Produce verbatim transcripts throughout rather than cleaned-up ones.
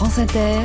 France Inter,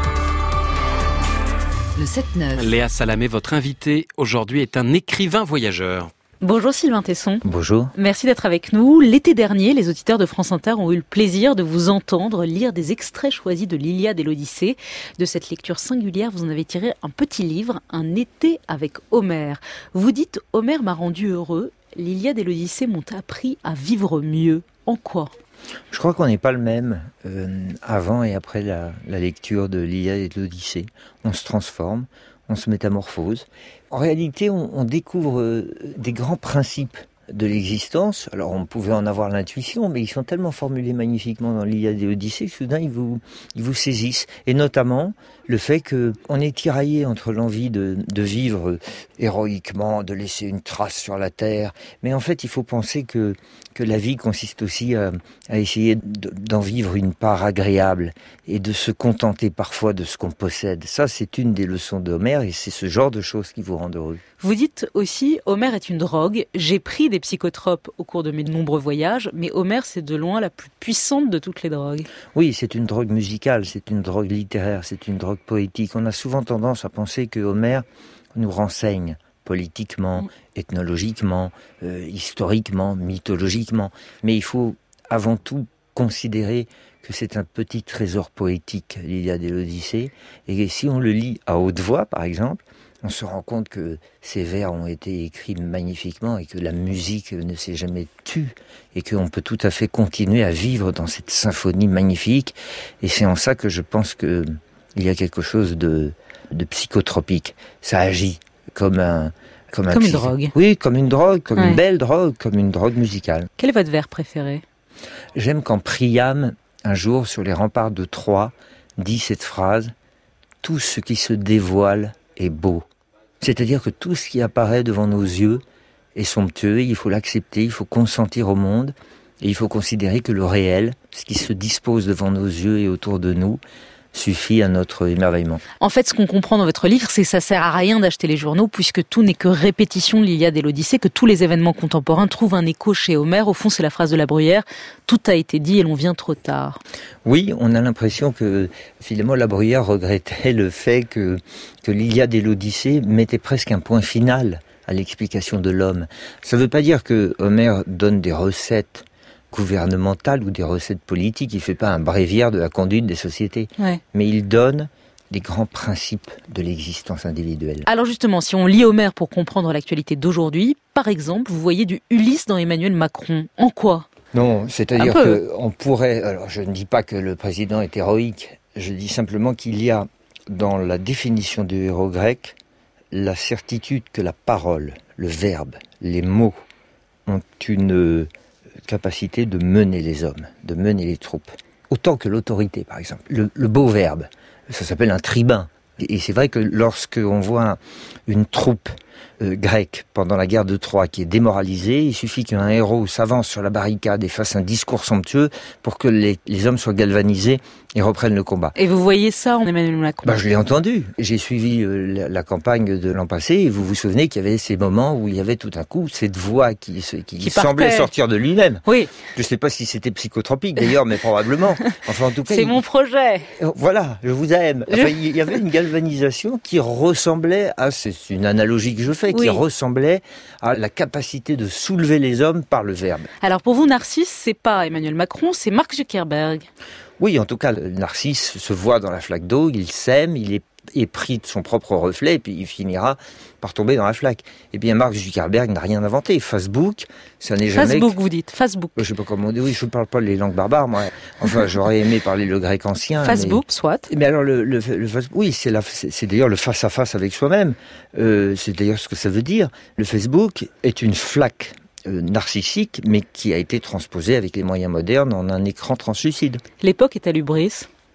le sept neuf. Léa Salamé, votre invité aujourd'hui est un écrivain voyageur. Bonjour Sylvain Tesson. Bonjour. Merci d'être avec nous. L'été dernier, les auditeurs de France Inter ont eu le plaisir de vous entendre lire des extraits choisis de l'Iliade et l'Odyssée. De cette lecture singulière, vous en avez tiré un petit livre, Un été avec Homère. Vous dites « Homère m'a rendu heureux, l'Iliade et l'Odyssée m'ont appris à vivre mieux ». En quoi ? Je crois qu'on n'est pas le même euh, avant et après la, la lecture de l'Iliade et de l'Odyssée. On se transforme, on se métamorphose. En réalité, on, on découvre euh, des grands principes de l'existence. Alors, on pouvait en avoir l'intuition, mais ils sont tellement formulés magnifiquement dans l'Iliade et l'Odyssée que soudain, ils vous, ils vous saisissent. Et notamment, le fait qu'on est tiraillé entre l'envie de, de vivre héroïquement, de laisser une trace sur la terre. Mais en fait, il faut penser que, que la vie consiste aussi à, à essayer de, d'en vivre une part agréable et de se contenter parfois de ce qu'on possède. Ça, c'est une des leçons d'Homère et c'est ce genre de choses qui vous rendent heureux. Vous dites aussi, Homère est une drogue. J'ai pris des psychotropes au cours de mes nombreux voyages, mais Homère, c'est de loin la plus puissante de toutes les drogues. Oui, c'est une drogue musicale, c'est une drogue littéraire, c'est une drogue poétique. On a souvent tendance à penser que Homère nous renseigne politiquement, mmh. ethnologiquement, euh, historiquement, mythologiquement. Mais il faut avant tout considérer que c'est un petit trésor poétique, l'Iliade et l'Odyssée. Et si on le lit à haute voix, par exemple, on se rend compte que ces vers ont été écrits magnifiquement et que la musique ne s'est jamais tue et qu'on peut tout à fait continuer à vivre dans cette symphonie magnifique. Et c'est en ça que je pense qu'il y a quelque chose de, de psychotropique. Ça agit comme un... Comme, un comme psy... une drogue. Oui, comme une drogue, comme ouais. une belle drogue, comme une drogue musicale. Quel est votre vers préféré ? J'aime quand Priam, un jour, sur les remparts de Troie, dit cette phrase « Tout ce qui se dévoile est beau ». C'est-à-dire que tout ce qui apparaît devant nos yeux est somptueux, il faut l'accepter, il faut consentir au monde, et il faut considérer que le réel, ce qui se dispose devant nos yeux et autour de nous, suffit à notre émerveillement. En fait, ce qu'on comprend dans votre livre, c'est que ça sert à rien d'acheter les journaux, puisque tout n'est que répétition de l'Iliade et l'Odyssée, que tous les événements contemporains trouvent un écho chez Homère. Au fond, c'est la phrase de la Bruyère, tout a été dit et l'on vient trop tard. Oui, on a l'impression que, finalement, la Bruyère regrettait le fait que, que l'Iliade et l'Odyssée mettaient presque un point final à l'explication de l'homme. Ça ne veut pas dire que Homère donne des recettes gouvernementales ou des recettes politiques, il ne fait pas un bréviaire de la conduite des sociétés, ouais. mais il donne des grands principes de l'existence individuelle. Alors justement, si on lit Homère pour comprendre l'actualité d'aujourd'hui, par exemple, vous voyez du Ulysse dans Emmanuel Macron. En quoi ? Non, c'est-à-dire qu'on pourrait... Alors je ne dis pas que le président est héroïque, je dis simplement qu'il y a dans la définition du héros grec la certitude que la parole, le verbe, les mots ont une capacité de mener les hommes, de mener les troupes. Autant que l'autorité, par exemple. Le, le beau verbe, ça s'appelle un tribun. Et c'est vrai que lorsqu'on voit une troupe euh, grecque pendant la guerre de Troie qui est démoralisée, il suffit qu'un héros s'avance sur la barricade et fasse un discours somptueux pour que les, les hommes soient galvanisés et reprennent le combat. Et vous voyez ça en Emmanuel Macron ? Bah, je l'ai entendu. J'ai suivi euh, la, la campagne de l'an passé et vous vous souvenez qu'il y avait ces moments où il y avait tout à coup cette voix qui, qui, qui semblait sortir de lui-même. Oui. Je ne sais pas si c'était psychotropique d'ailleurs, mais probablement. Enfin, en tout cas, c'est il... mon projet. Voilà, je vous aime. Enfin, il y avait une galvanisation qui ressemblait à, c'est une analogie que je fais, oui. qui ressemblait à la capacité de soulever les hommes par le verbe. Alors pour vous, Narcisse, c'est pas Emmanuel Macron, c'est Mark Zuckerberg. Oui, en tout cas, Narcisse se voit dans la flaque d'eau, il s'aime, il est épris de son propre reflet, et puis il finira par tomber dans la flaque. Et bien, Mark Zuckerberg n'a rien inventé. Facebook, ça n'est jamais... Facebook, vous dites, Facebook. Je ne sais pas comment on dit, oui, je ne parle pas les langues barbares, moi. Enfin, j'aurais aimé parler le grec ancien. Facebook, mais... soit. Mais alors, le, le, le Facebook, oui, c'est, la, c'est, c'est d'ailleurs le face-à-face avec soi-même. Euh, c'est d'ailleurs ce que ça veut dire. Le Facebook est une flaque euh, narcissique, mais qui a été transposée avec les moyens modernes en un écran translucide. L'époque est à l'hubris.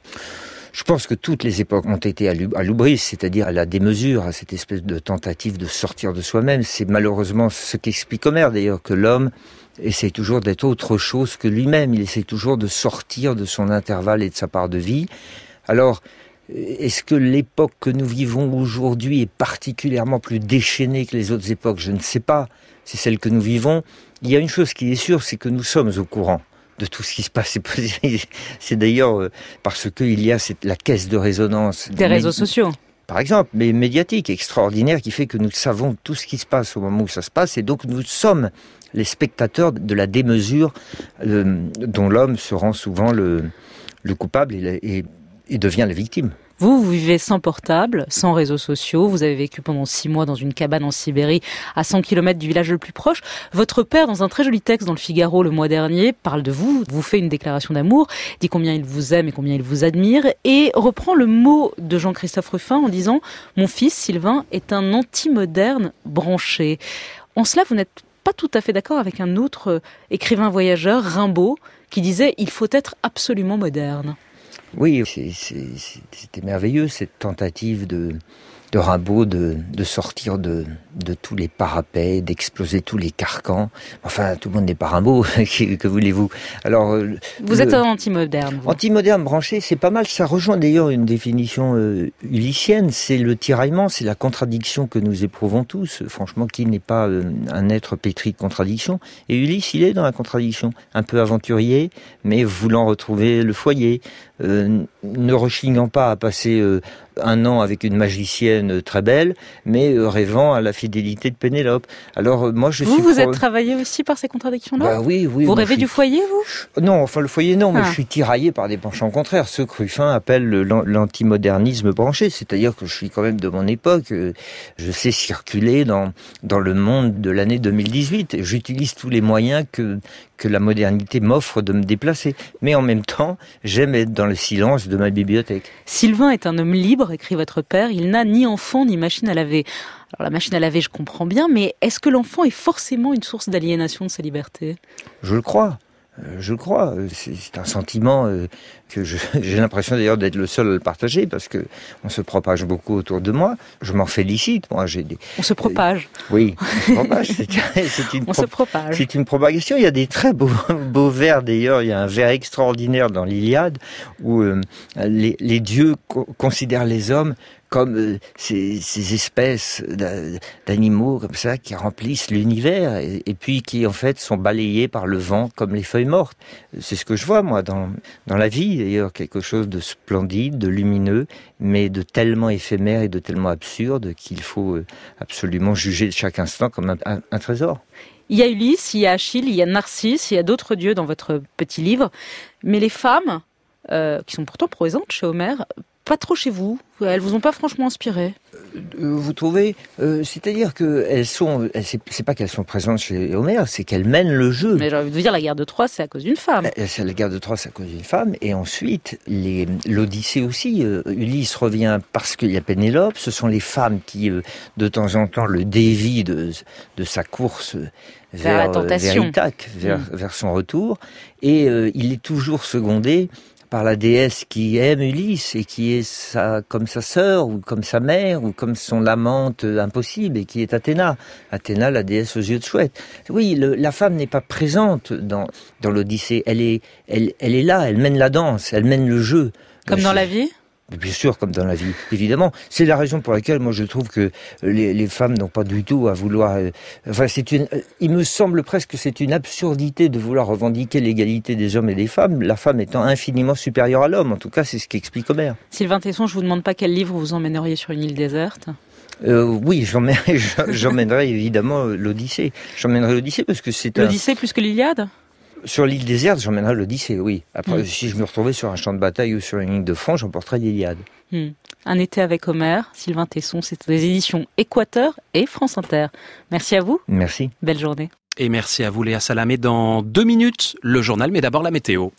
Je pense que toutes les époques ont été à l'hubris, c'est-à-dire à la démesure, à cette espèce de tentative de sortir de soi-même. C'est malheureusement ce qu'explique Homère d'ailleurs, que l'homme essaie toujours d'être autre chose que lui-même. Il essaie toujours de sortir de son intervalle et de sa part de vie. Alors, est-ce que l'époque que nous vivons aujourd'hui est particulièrement plus déchaînée que les autres époques ? Je ne sais pas. C'est celle que nous vivons. Il y a une chose qui est sûre, c'est que nous sommes au courant de tout ce qui se passe. C'est, c'est d'ailleurs parce qu'il y a cette, la caisse de résonance des réseaux mais, sociaux. Par exemple, mais médiatique, extraordinaire, qui fait que nous savons tout ce qui se passe au moment où ça se passe, et donc nous sommes les spectateurs de la démesure euh, dont l'homme se rend souvent le, le coupable et, et, et devient la victime. Vous, vous vivez sans portable, sans réseaux sociaux. Vous avez vécu pendant six mois dans une cabane en Sibérie, à cent kilomètres du village le plus proche. Votre père, dans un très joli texte dans le Figaro le mois dernier, parle de vous, vous fait une déclaration d'amour, dit combien il vous aime et combien il vous admire, et reprend le mot de Jean-Christophe Rufin en disant « Mon fils, Sylvain, est un anti-moderne branché ». En cela, vous n'êtes pas tout à fait d'accord avec un autre écrivain voyageur, Rimbaud, qui disait « Il faut être absolument moderne ». Oui, c'est, c'est, c'était merveilleux cette tentative de, de Rimbaud de, de sortir de, de tous les parapets, d'exploser tous les carcans. Enfin, tout le monde n'est pas Rimbaud, que voulez-vous. Alors, vous le, êtes un anti-moderne. Vous. Anti-moderne branché, c'est pas mal. Ça rejoint d'ailleurs une définition euh, ulyssienne. C'est le tiraillement, c'est la contradiction que nous éprouvons tous. Franchement, qui n'est pas euh, un être pétri de contradiction? Et Ulysse, il est dans la contradiction. Un peu aventurier, mais voulant retrouver le foyer. Euh, ne rechignant pas à passer euh, un an avec une magicienne très belle, mais euh, rêvant à la fidélité de Pénélope. Alors euh, moi je vous, suis... Vous pro... êtes travaillé aussi par ces contradictions-là? Bah oui, oui. Vous rêvez suis... du foyer, vous? Non, enfin le foyer non, mais ah. je suis tiraillé par des penchants contraires. Ce que Ruffin appelle l'antimodernisme branché, c'est-à-dire que je suis quand même de mon époque, je sais circuler dans, dans le monde de l'année deux mille dix-huit. J'utilise tous les moyens que, que la modernité m'offre de me déplacer. Mais en même temps, j'aime être dans le silence de ma bibliothèque. Sylvain est un homme libre, écrit votre père. Il n'a ni enfant ni machine à laver. Alors la machine à laver, je comprends bien, mais est-ce que l'enfant est forcément une source d'aliénation de sa liberté? Je le crois. Je le crois. C'est, c'est un sentiment euh, que je, j'ai l'impression d'ailleurs d'être le seul à le partager parce que on se propage beaucoup autour de moi. Je m'en félicite. Moi, j'ai des. On se propage. Euh, oui, on se propage. C'est, c'est une. On pro- se propage. C'est une propagation. Il y a des très beaux, beaux vers d'ailleurs. Il y a un vers extraordinaire dans l'Iliade où euh, les, les dieux co- considèrent les hommes comme euh, ces, ces espèces d'animaux comme ça qui remplissent l'univers et, et puis qui en fait sont balayés par le vent comme les feuilles mortes. C'est ce que je vois moi dans dans la vie d'ailleurs, quelque chose de splendide, de lumineux, mais de tellement éphémère et de tellement absurde qu'il faut absolument juger chaque instant comme un, un, un trésor. Il y a Ulysse, il y a Achille, il y a Narcisse, il y a d'autres dieux dans votre petit livre, mais les femmes euh, qui sont pourtant présentes chez Homère, pas trop chez vous. Elles vous ont pas franchement inspiré. Euh, vous trouvez euh, C'est-à-dire que elles sont. Elles, c'est, c'est pas qu'elles sont présentes chez Homère, c'est qu'elles mènent le jeu. Mais j'ai envie de vous dire, la guerre de Troie, c'est à cause d'une femme. Euh, c'est la guerre de Troie, c'est à cause d'une femme. Et ensuite, les, l'Odyssée aussi. Euh, Ulysse revient parce qu'il y a Pénélope. Ce sont les femmes qui, euh, de temps en temps, le dévient de, de sa course vers, vers la tentation, vers Ithaque, vers, mmh. vers son retour. Et euh, il est toujours secondé par la déesse qui aime Ulysse et qui est sa, comme sa sœur ou comme sa mère ou comme son amante impossible et qui est Athéna. Athéna, la déesse aux yeux de chouette. Oui, le, la femme n'est pas présente dans, dans l'Odyssée. Elle est, elle, elle est là, elle mène la danse, elle mène le jeu. Comme dans la vie ? Bien sûr, comme dans la vie, évidemment. C'est la raison pour laquelle, moi, je trouve que les, les femmes n'ont pas du tout à vouloir... Euh, enfin, c'est une... Il me semble presque que c'est une absurdité de vouloir revendiquer l'égalité des hommes et des femmes, la femme étant infiniment supérieure à l'homme. En tout cas, c'est ce qu'explique Homère. Sylvain Tesson, je vous demande pas quel livre vous emmèneriez sur une île déserte ? Euh, oui, j'emmènerai, j'emmènerai évidemment l'Odyssée. J'emmènerai l'Odyssée parce que c'est L'Odyssée un... plus que l'Iliade ? Sur l'île déserte, j'emmènerai l'Odyssée, oui. Après, mmh. si je me retrouvais sur un champ de bataille ou sur une ligne de front, j'emporterais l'Iliade. Mmh. Un été avec Homère, Sylvain Tesson, c'est des éditions Équateur et France Inter. Merci à vous. Merci. Belle journée. Et merci à vous Léa Salamé. Dans deux minutes, le journal, mais d'abord la météo.